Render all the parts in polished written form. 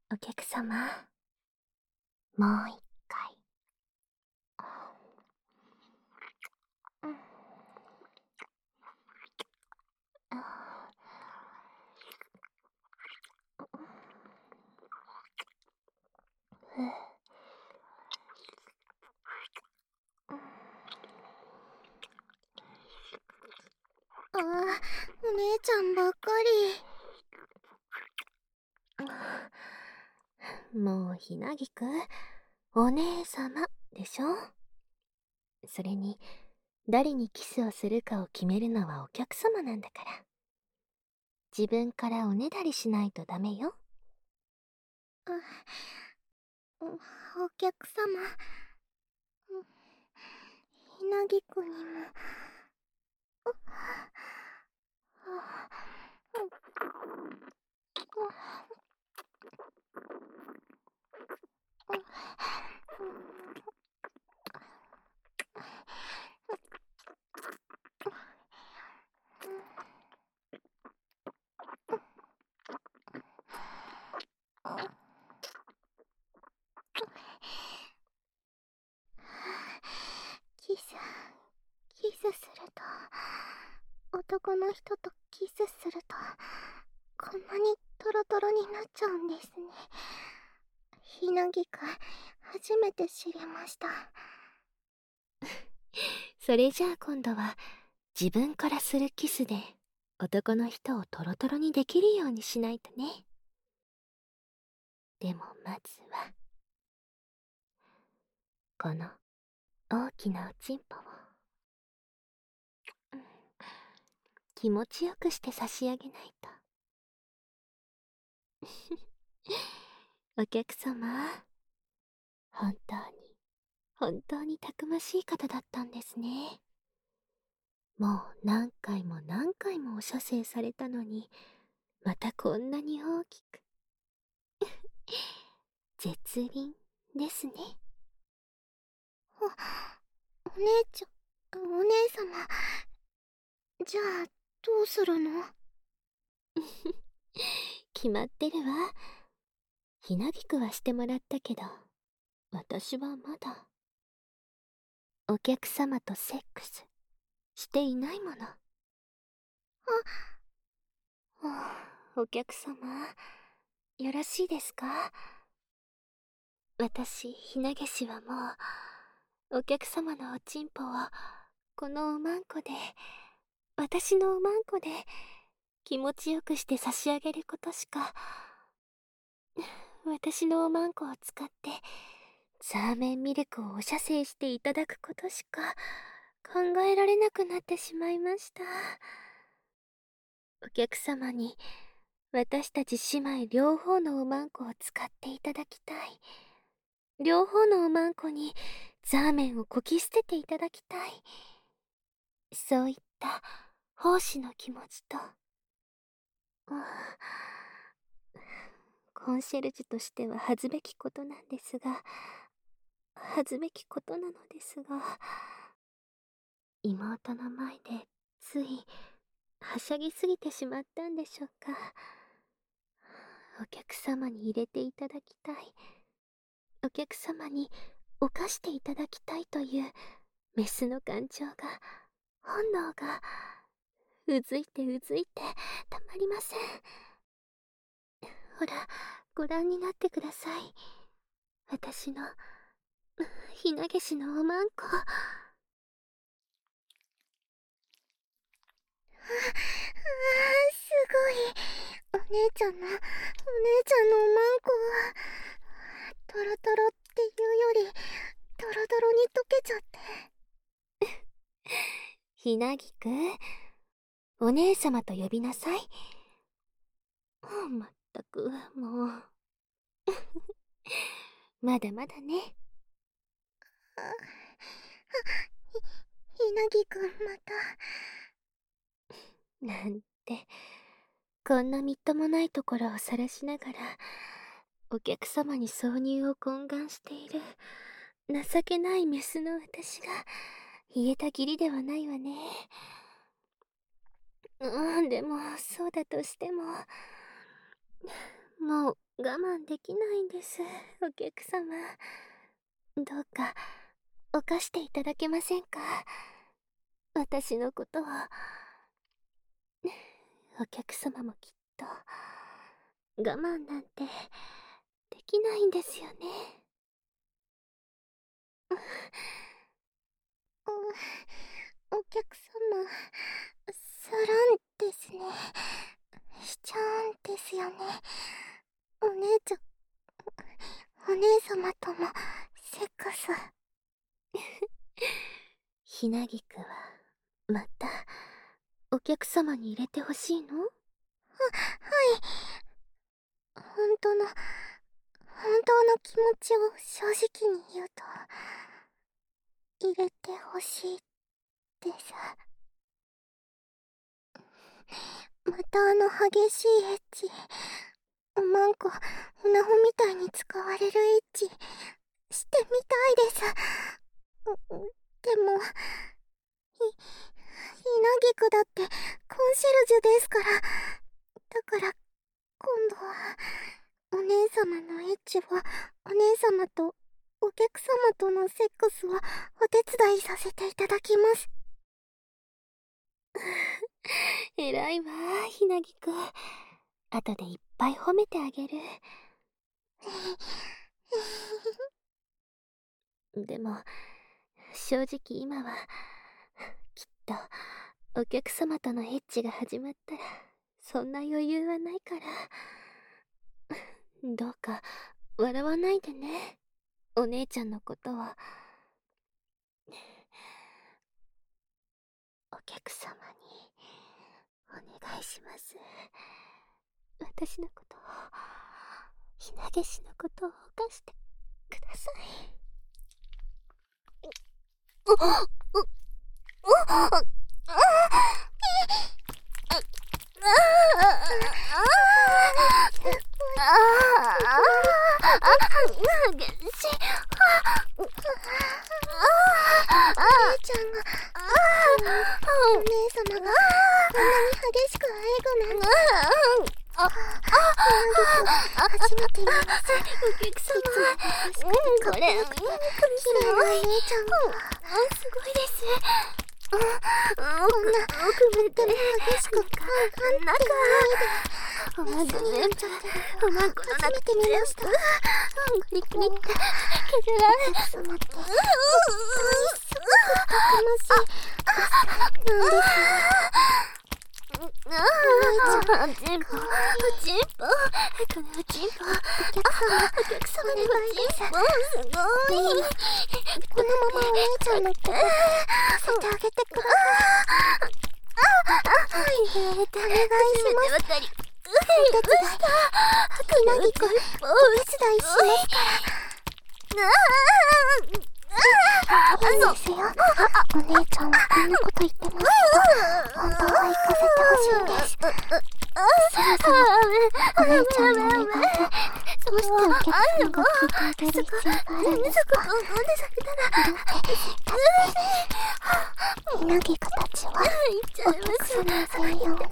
お客様、もう一回。うん。ああ、お姉ちゃんばっかり。もうひなぎくん、お姉様でしょ。それに、誰にキスをするかを決めるのはお客様なんだから。自分からおねだりしないとダメよ。お客様、ひなぎくんにも。キス、キスすると、男の人とキスすると、こんなにトロトロになっちゃうんですね。ひなぎくん、初めて知りました。それじゃあ今度は、自分からするキスで、男の人をトロトロにできるようにしないとね。でもまずは、この大きなおちんぽを、気持ちよくして差し上げないと。お客様、本当に、本当にたくましい方だったんですね。もう何回も何回もお射精されたのに、またこんなに大きく。絶倫ですね。お姉ちゃん、お姉様、じゃあ、どうするの？決まってるわ。ひなびくはしてもらったけど、私はまだ。お客様とセックスしていないもの。お客様、よろしいですか？私、ひなげしはもう、お客様のおちんぽを、このおまんこで、私のおまんこで、気持ちよくして差し上げることしか、私のおまんこを使って、ザーメンミルクをお射精していただくことしか、考えられなくなってしまいました。お客様に、私たち姉妹両方のおまんこを使っていただきたい。両方のおまんこにザーメンをこき捨てていただきたい。そういった奉仕の気持ちと、コンシェルジュとしては恥ずべきことなんですが、恥ずべきことなのですが、妹の前でついはしゃぎすぎてしまったんでしょうか。お客様に入れていただきたい。お客様に犯していただきたいというメスの感情が、本能が、うずいてうずいてたまりません。ほら、ご覧になってください。私の、ひなげしのおまんこ。すごい。お姉ちゃんのおまんこは、トロトロっていうより、トロトロに溶けちゃって。ひなぎくん、お姉様と呼びなさい。まったく、もう。まだまだね。ひなぎくんまた。なんて、こんなみっともないところを晒しながら、お客様に挿入を懇願している、情けないメスの私が、言えた義理ではないわね。でも、そうだとしても、もう、 我慢できないんです、お客様。どうか犯していただけませんか。私のことを。お客様もきっと我慢なんてできないんですよね。お客様、サランですね。しちゃうんですよね。お姉ちゃん、お姉様ともセックス。ひなぎくはまたお客様に入れてほしいの？はい。本当の気持ちを正直に言うと、入れてほしいです。また激しいエッチ、おまんこ、おなほみたいに使われるエッチ、してみたいです。でも、ひなぎくだってコンシェルジュですから。だから今度はお姉様のエッチはお姉様とお客様とのセックスはお手伝いさせていただきます。偉いわ、ひなぎく。後でいっぱい褒めてあげる。でも正直今はきっとお客様とのエッチが始まったらそんな余裕はないから。どうか笑わないでね、お姉ちゃんのことは。お客様にお願いします。私のことを、ひなげしのことを犯してください。ちゃんが、お姉様がこんなに激しく愛護なんて。初めて見ます。お客様、これ、綺麗なお姉ちゃんが。すごいです。こんな奥まで激しくなんないで。おまんこね、おまんこの中初めて見ました。クリクリって削られてしまって、本当にすごくたくましいなんです。チンポ、このチンポ、お客様にはチンポ、すごい。このままお姉ちゃんのことさせてあげてください。はい、お願いします。お手伝い、ひなぎく、お手伝いしますから。いいですよ。お姉ちゃんはこんなこと言ってますけど、本当は行かせてほしいんです。そろそろお姉ちゃんのお願いでどうしてお客さんが聞いてあげる必要があるんですか。だってひなぎくたちはお客様専用の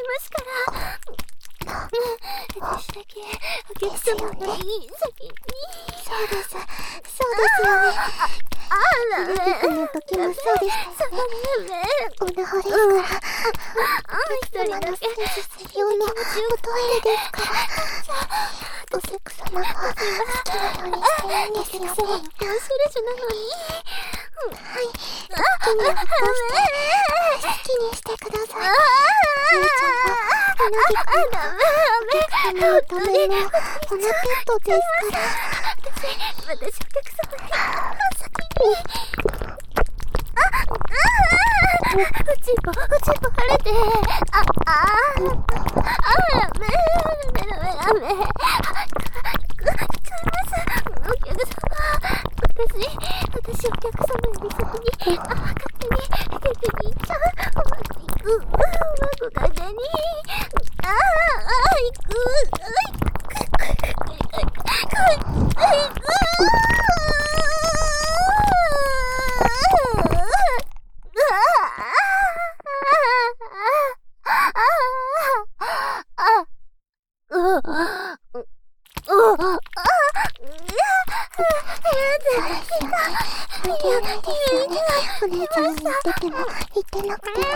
私だけお客様に先に。そうですよね。ひなぎくの時もそうでしたよね。おなほですから、お客様のステージ専用のおトイレですから、お客様が好きなようにしていいんですよね。コンシェルジュなのに。はい、好きに落として好きにしてください。お姉ちゃんはひなぎくのお客様のためのおなペットですから。私お客様に先に。うちんぽ晴れて。ダメ。お客様、私お客様より先に、勝手に行っちゃう。おまんこ行く。おまんこ勝手に。行く。 お姉ちゃんに言ってても言ってなくても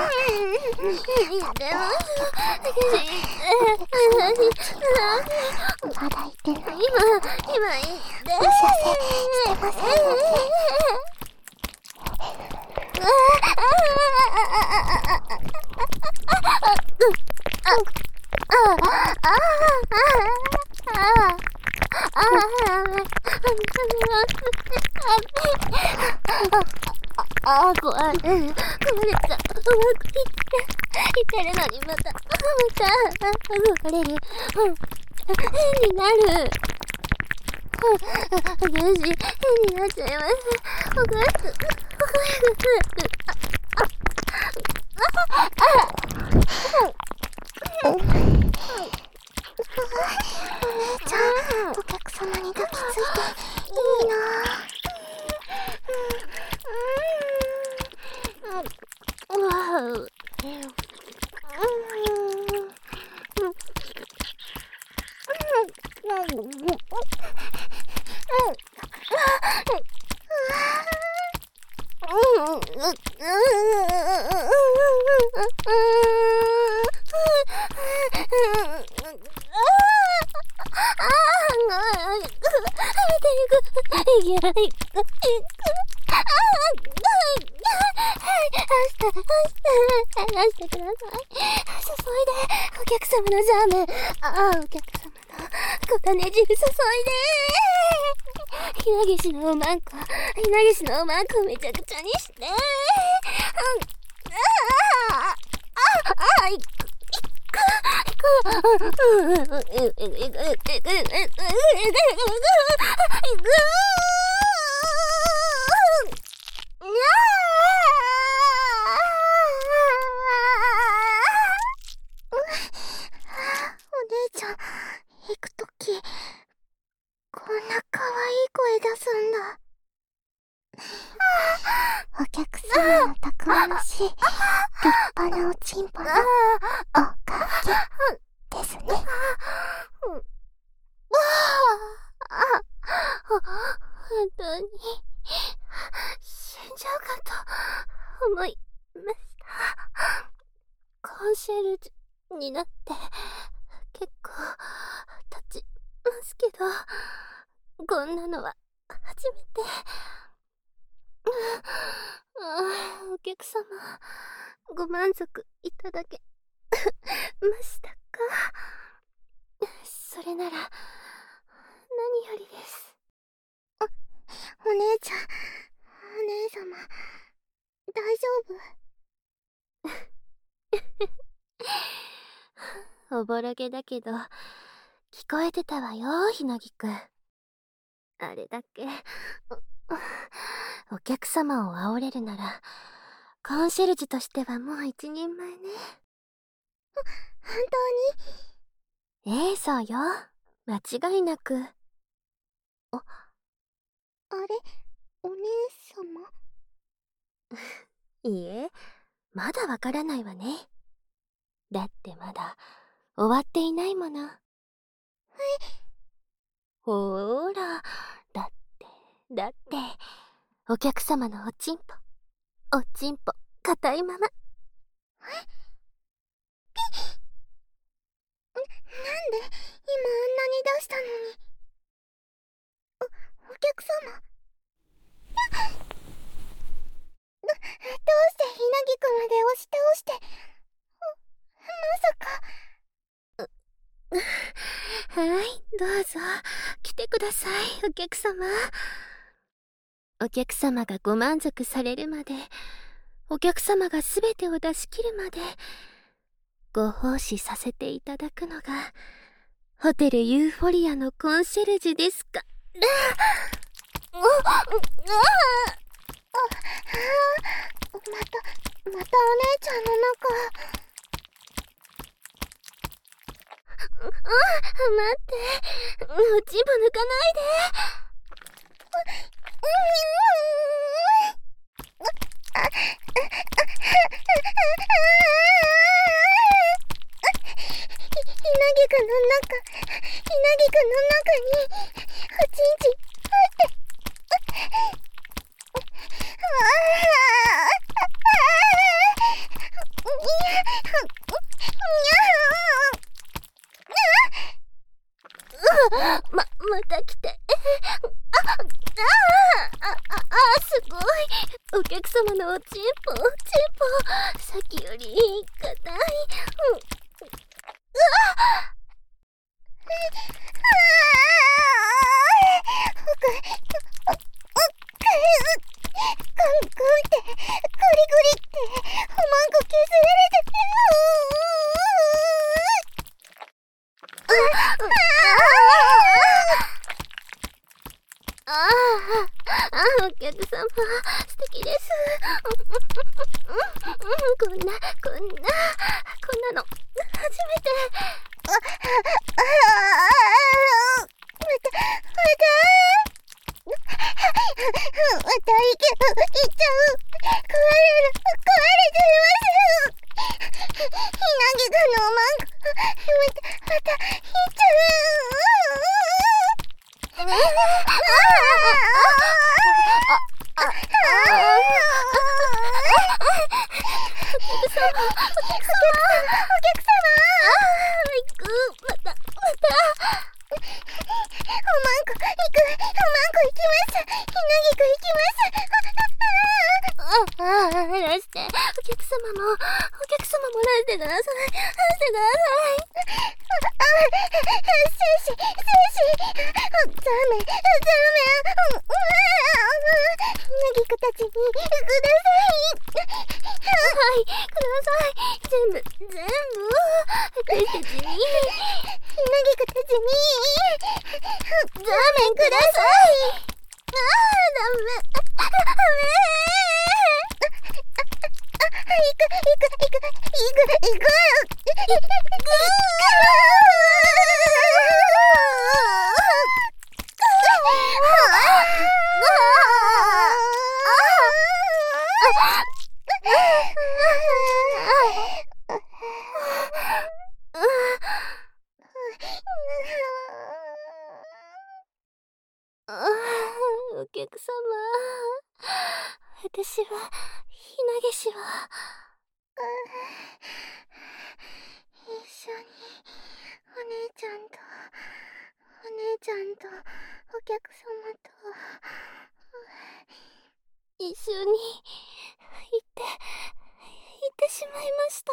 まだ言ってない。今言ってお知らせしてませんので。怖い。壊れた。うまくいってるのにまた壊れる。変になる。私、変になっちゃいます。お母さん。お姉ちゃん、お客様に抱きついていいな。離してください。注いで、お客様のジャム。お客様の小種汁注いで。ひなげしのおまんこめちゃくちゃにして。行くとき、こんな可愛い声出すんだ。お客様のたくましい、立派なおちんぽのおかげですね。本当に死んじゃうかと思いました。コンシェルジュになって結構経ちますけど、こんなのは初めて。お客様、ご満足いただけましたか？それなら何よりです。お姉ちゃん、お姉様、大丈夫？おぼろげだけど聞こえてたわよ、ひなぎくん。あれだけお客様を煽れるならコンシェルジュとしてはもう一人前ね。本当に？そうよ、間違いなく。あれ、お姉様？いいえ、まだわからないわね。だってまだ終わっていないもの。ほーら、だってお客様のおちんぽ硬いまま。なんで今あんなに出したのに。お客様、どうしてひなぎくんまで押し倒して。まさか。はい、どうぞ来てください、お客様。お客様がご満足されるまで、お客様がすべてを出し切るまでご奉仕させていただくのがホテルユーフォリアのコンシェルジュですから。またお姉ちゃんの中。待って、おちんぽ抜かないで。ひなぎくんの中におちんち入って。 また来て。すごい。お客様のおちんぽ、さっきより硬い。お客様、素敵です。こんなの、初めて。出して。お客様も出してください。はい、ください。全部。私たちに。ザーメンください。ダメ。お客様、私は、ひなげしは。一緒にお姉ちゃんとお客様と一緒に行ってしまいました。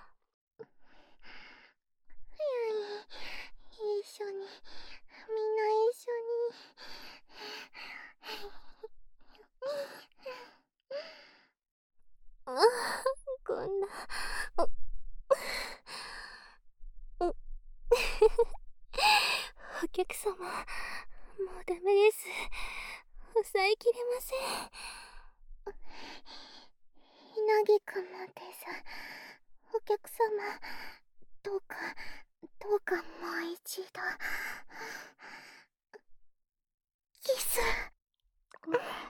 一緒に、みんな一緒に。こんな。お客様、もうダメです。抑えきれません。ひなぎくんもです。お客様、どうかもう一度。キス。